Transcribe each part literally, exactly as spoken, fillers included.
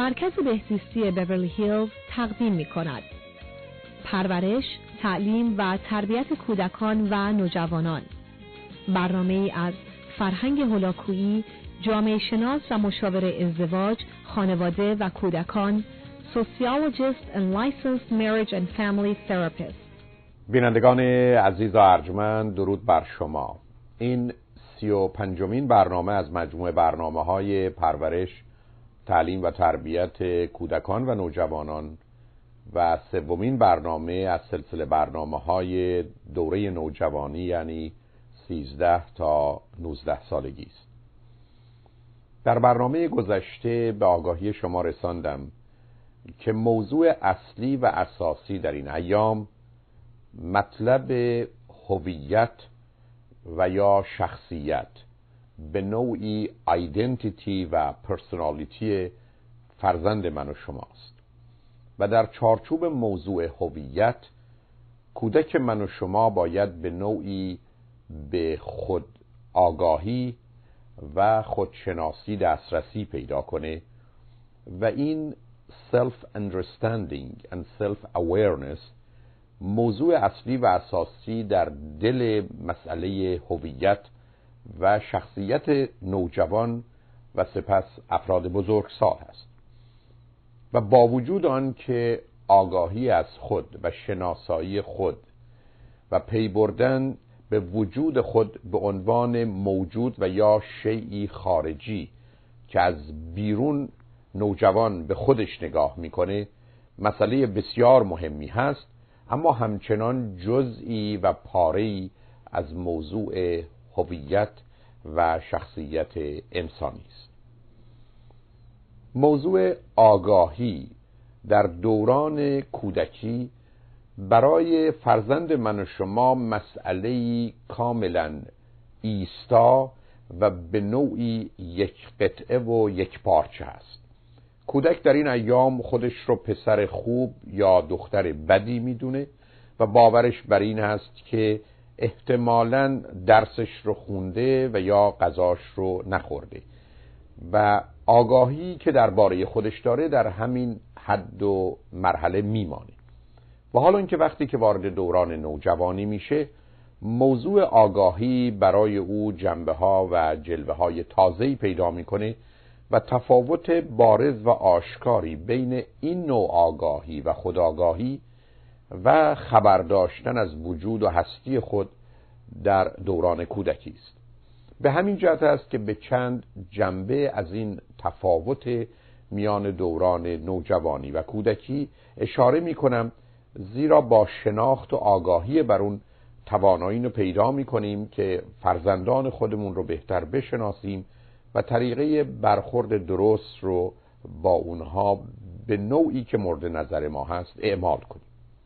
مرکز بهزیستی بیورلی هیلز تقدیم می کند. پرورش، تعلیم و تربیت کودکان و نوجوانان. برنامه‌ای از فرهنگ هولاکویی، جامعه شناس و مشاور ازدواج، خانواده و کودکان، sociologist and licensed marriage and family therapist. بینندگان عزیز و ارجمند، درود بر شما. این سی و پنجمین برنامه از مجموعه برنامه‌های پرورش، تعلیم و تربیت کودکان و نوجوانان و سومین برنامه از سلسله برنامه‌های دوره نوجوانی، یعنی سیزده تا نوزده سالگی است. در برنامه گذشته به آگاهی شما رساندم که موضوع اصلی و اساسی در این ایام مطلب هویت و یا شخصیت، به نوعی آیدنتیتی و پرسونالیتی فرزند من و شماست و در چارچوب موضوع هویت کودک من و شما باید به نوعی به خود آگاهی و خودشناسی دسترسی پیدا کنه و این self understanding and self awareness موضوع اصلی و اساسی در دل مسئله هویت و شخصیت نوجوان و سپس افراد بزرگسال است. و با وجود آن که آگاهی از خود و شناسایی خود و پی بردن به وجود خود به عنوان موجود و یا شیئی خارجی که از بیرون نوجوان به خودش نگاه میکنه مسئله بسیار مهمی هست، اما همچنان جزئی و پاره‌ای از موضوع هویت و شخصیت انسانی است. موضوع آگاهی در دوران کودکی برای فرزند من و شما مسئله‌ای کاملا ایستا و به نوعی یک قطعه و یک پارچه است. کودک در این ایام خودش رو پسر خوب یا دختر بدی میدونه و باورش بر این هست که احتمالاً درسش رو خونده و یا غذاش رو نخورده و آگاهی که درباره خودش داره در همین حد و مرحله میمانه. و حالا اینکه وقتی که وارد دوران نوجوانی میشه موضوع آگاهی برای او جنبه‌ها و جلوه‌های تازه‌ای پیدا میکنه و تفاوت بارز و آشکاری بین این نوع آگاهی و خودآگاهی و خبر داشتن از وجود و هستی خود در دوران کودکی است. به همین جهت است که به چند جنبه از این تفاوت میان دوران نوجوانی و کودکی اشاره می کنم، زیرا با شناخت و آگاهی بر اون توانایی رو پیدا می کنیم که فرزندان خودمون رو بهتر بشناسیم و طریقه برخورد درست رو با اونها به نوعی که مورد نظر ما هست اعمال کنیم.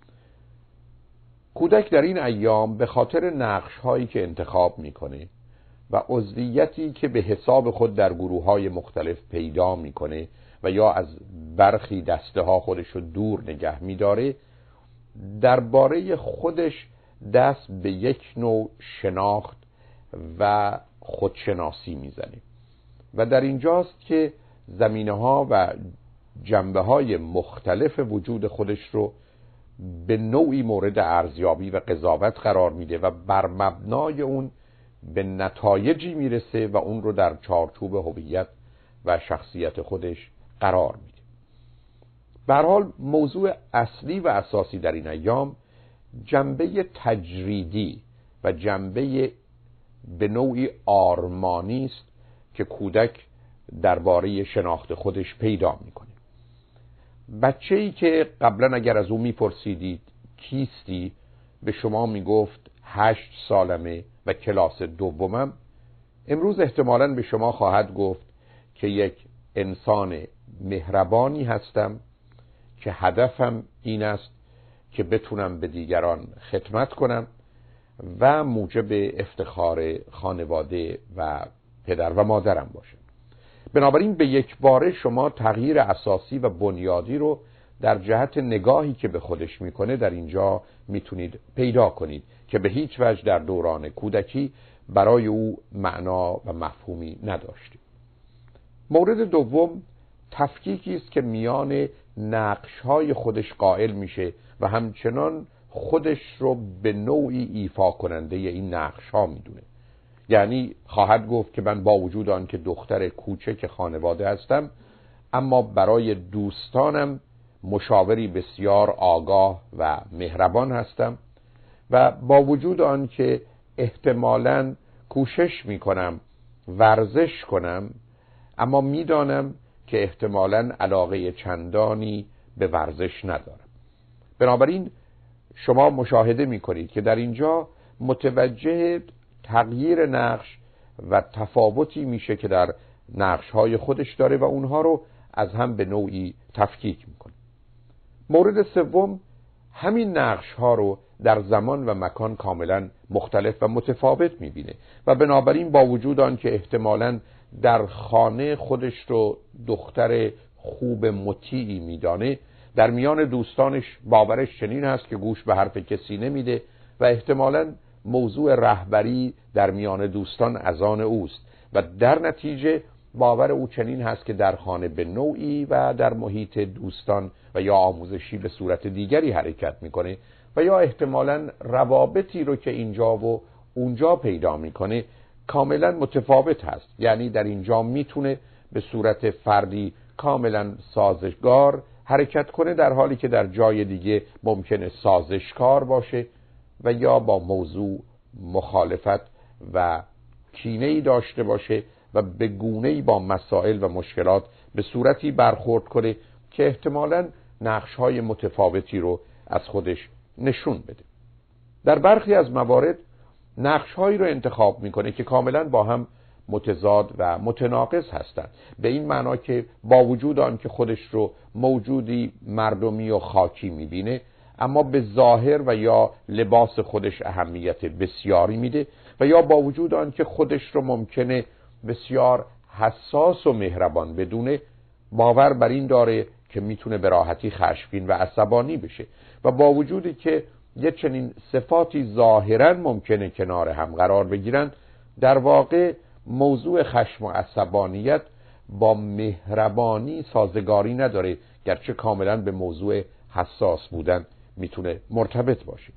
کودک در این ایام به خاطر نقش هایی که انتخاب میکنه و عضویتی که به حساب خود در گروه های مختلف پیدا میکنه و یا از برخی دسته ها خودش رو دور نگه میداره، درباره خودش دست به یک نوع شناخت و خودشناسی میزنه و در اینجاست که زمینه ها و جنبه های مختلف وجود خودش رو به نوعی مورد ارزیابی و قضاوت قرار میده و بر مبنای اون به نتایجی میرسه و اون رو در چارچوب هویت و شخصیت خودش قرار میده. به هر حال موضوع اصلی و اساسی در این ایام جنبه تجریدی و جنبه به نوعی آرمانی است که کودک درباره شناخت خودش پیدا میکنه. بچه‌ای که قبلا اگر از او میپرسیدید کیستی به شما میگفت هشت سالمه و کلاس دومم، امروز احتمالاً به شما خواهد گفت که یک انسان مهربانی هستم که هدفم این است که بتونم به دیگران خدمت کنم و موجب افتخار خانواده و پدر و مادرم باشم. بنابراین به یک باره شما تغییر اساسی و بنیادی رو در جهت نگاهی که به خودش میکنه در اینجا میتونید پیدا کنید که به هیچ وجه در دوران کودکی برای او معنا و مفهومی نداشته. مورد دوم، تفکیکی است که میان نقش‌های خودش قائل میشه و همچنان خودش رو به نوعی ایفا کننده این نقش‌ها میدونه. یعنی خواهد گفت که من با وجود آن که دختر کوچک خانواده هستم، اما برای دوستانم مشاوری بسیار آگاه و مهربان هستم و با وجود آن که احتمالاً کوشش میکنم ورزش کنم، اما میدانم که احتمالاً علاقه چندانی به ورزش ندارم. بنابراین شما مشاهده میکنید که در اینجا متوجه تغییر نقش و تفاوتی میشه که در نقش‌های خودش داره و اونها رو از هم به نوعی تفکیک میکنه. مورد سوم، همین نقش‌ها رو در زمان و مکان کاملا مختلف و متفاوت میبینه و بنابراین با وجود آن که احتمالاً در خانه خودش رو دختر خوب مطیعی میدانه، در میان دوستانش باورش چنین هست که گوش به حرف کسی نمیده و احتمالاً موضوع رهبری در میان دوستان از آن اوست و در نتیجه باور او چنین هست که در خانه به نوعی و در محیط دوستان و یا آموزشی به صورت دیگری حرکت میکنه و یا احتمالاً روابطی رو که اینجا و اونجا پیدا میکنه کاملا متفاوت هست. یعنی در اینجا میتونه به صورت فردی کاملا سازشگار حرکت کنه، در حالی که در جای دیگه ممکنه سازشکار باشه و یا با موضوع مخالفت و کینه‌ای داشته باشه و به گونه‌ای با مسائل و مشکلات به صورتی برخورد کنه که احتمالاً نقش‌های متفاوتی رو از خودش نشون بده. در برخی از موارد نقش‌هایی رو انتخاب می‌کنه که کاملاً با هم متضاد و متناقض هستند، به این معنا که با وجود آن که خودش رو موجودی مردمی و خاکی می‌بینه، اما به ظاهر و یا لباس خودش اهمیت بسیاری میده و یا با وجود آن که خودش رو ممکنه بسیار حساس و مهربان بدونه، باور بر این داره که میتونه به راحتی خشمگین و عصبانی بشه و با وجودی که یه چنین صفاتی ظاهراً ممکنه کنار هم قرار بگیرن، در واقع موضوع خشم و عصبانیت با مهربانی سازگاری نداره، گرچه کاملاً به موضوع حساس بودن میتونه مرتبط باشه.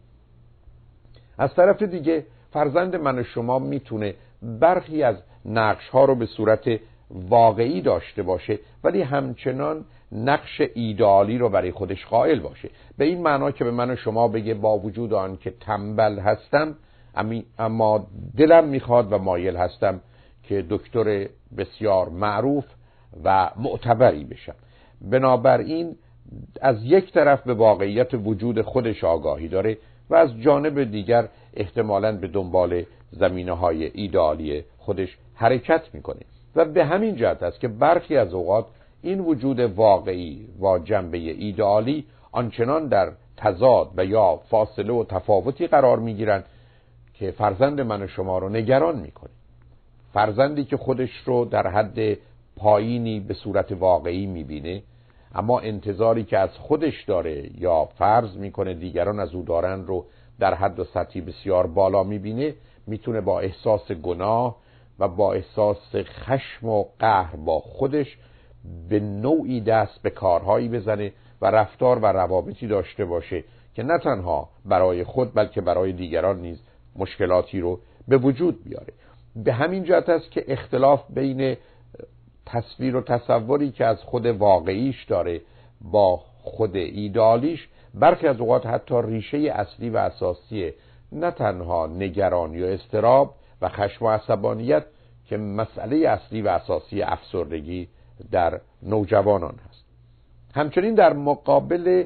از طرف دیگه فرزند من و شما میتونه برخی از نقش ها رو به صورت واقعی داشته باشه ولی همچنان نقش ایدئالی رو برای خودش قائل باشه، به این معنا که به من و شما بگه با وجود آن که تنبل هستم اما دلم میخواد و مایل هستم که دکتر بسیار معروف و معتبری بشم. بنابراین از یک طرف به واقعیت وجود خودش آگاهی داره و از جانب دیگر احتمالاً به دنبال زمینه‌های ایدئالی خودش حرکت میکنه و به همین جهت است که برخی از اوقات این وجود واقعی و جنبه ایدئالی آنچنان در تضاد و یا فاصله و تفاوتی قرار میگیرن که فرزند من و شما رو نگران میکنه. فرزندی که خودش رو در حد پایینی به صورت واقعی میبینه اما انتظاری که از خودش داره یا فرض میکنه دیگران از او دارن رو در حد و سطحی بسیار بالا میبینه، میتونه با احساس گناه و با احساس خشم و قهر با خودش به نوعی دست به کارهایی بزنه و رفتار و روابطی داشته باشه که نه تنها برای خود بلکه برای دیگران نیز مشکلاتی رو به وجود بیاره. به همین جهت است که اختلاف بین تصویر و تصوری که از خود واقعیش داره با خود ایدئالیش برخی از اوقات حتی ریشه اصلی و اساسی نه تنها نگرانی و اضطراب و خشم و عصبانیت که مسئله اصلی و اساسی افسردگی در نوجوانان هست. همچنین در مقابل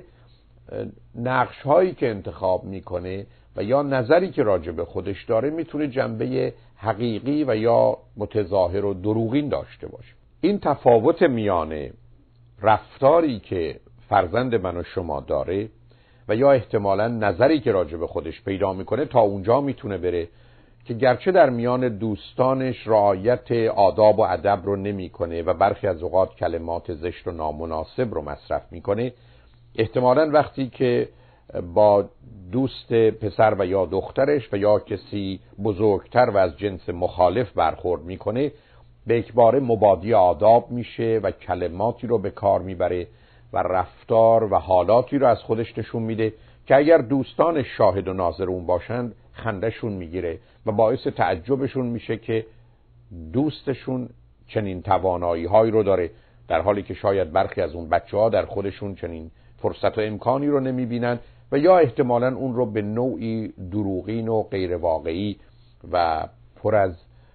نقش هایی که انتخاب میکنه و یا نظری که راجع به خودش داره میتونه جنبه حقیقی و یا متظاهر و دروغین داشته باشه. این تفاوت میان رفتاری که فرزند من و شما داره و یا احتمالاً نظری که راجع به خودش پیدا میکنه تا اونجا میتونه بره که گرچه در میان دوستانش رعایت آداب و ادب رو نمیکنه و برخی از اوقات کلمات زشت و نامناسب رو مصرف میکنه، احتمالاً وقتی که با دوست پسر و یا دخترش و یا کسی بزرگتر و از جنس مخالف برخورد میکنه به اکباره مبادی آداب میشه و کلماتی رو به کار میبره و رفتار و حالاتی رو از خودش نشون میده که اگر دوستان شاهد و ناظر اون باشند خندهشون میگیره و باعث تعجبشون میشه که دوستشون چنین توانایی هایی رو داره، در حالی که شاید برخی از اون بچه ها در خودشون چنین فرصت و امکانی رو نمیبینن و یا احتمالاً اون رو به نوعی دروغین و غیر واقعی و پر از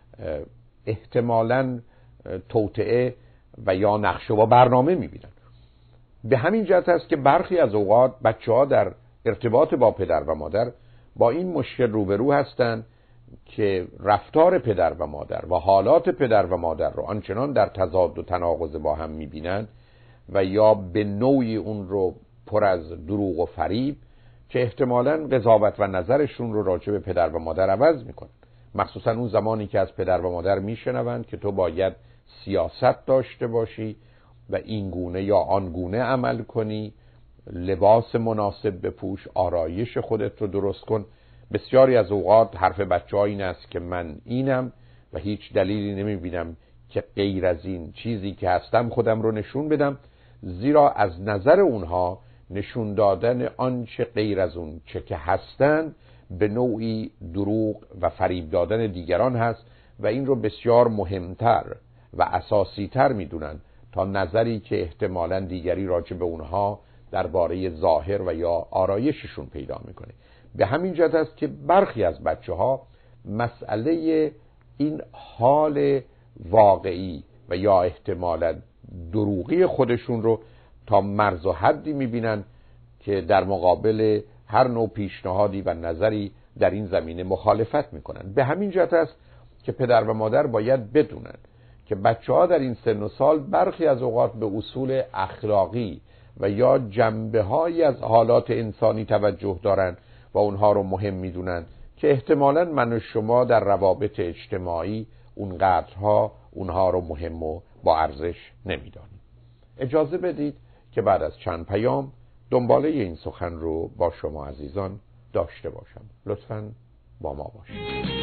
احتمالاً توطئه و یا نقشه و برنامه میبینن. به همین جهت است که برخی از اوقات بچه ها در ارتباط با پدر و مادر با این مشکل روبرو هستند که رفتار پدر و مادر و حالات پدر و مادر رو آنچنان در تضاد و تناقض با هم میبینن و یا به نوعی اون رو پر از دروغ و فریب که احتمالاً قضاوت و نظرشون رو راجع به پدر و مادر عوض میکنن، مخصوصا اون زمانی که از پدر و مادر میشنوند که تو باید سیاست داشته باشی و این گونه یا آن گونه عمل کنی، لباس مناسب بپوش، آرایش خودت رو درست کن. بسیاری از اوقات حرف بچه ها این است که من اینم و هیچ دلیلی نمیبینم که غیر از این چیزی که هستم خودم رو نشون بدم، زیرا از نظر اونها نشون دادن آنچه غیر از اون چه که هستن به نوعی دروغ و فریب دادن دیگران هست و این رو بسیار مهمتر و اساسی تر میدونن تا نظری که احتمالاً دیگری راجع به اونها درباره ظاهر و یا آرایششون پیدا میکنه. به همین جهت است که برخی از بچه ها مسئله این حال واقعی و یا احتمالاً دروغی خودشون رو تا مرز و حدی میبینن که در مقابل هر نوع پیشنهادی و نظری در این زمینه مخالفت میکنن. به همین جهت است که پدر و مادر باید بدونن که بچه ها در این سن و سال برخی از اوقات به اصول اخلاقی و یا جنبه های از حالات انسانی توجه دارن و اونها رو مهم میدونن که احتمالاً من و شما در روابط اجتماعی اونقدرها اونها رو مهم و با ارزش نمیدانیم. اجازه بدید که بعد از چند پیام دنباله این سخن رو با شما عزیزان داشته باشم. لطفاً با ما باشید.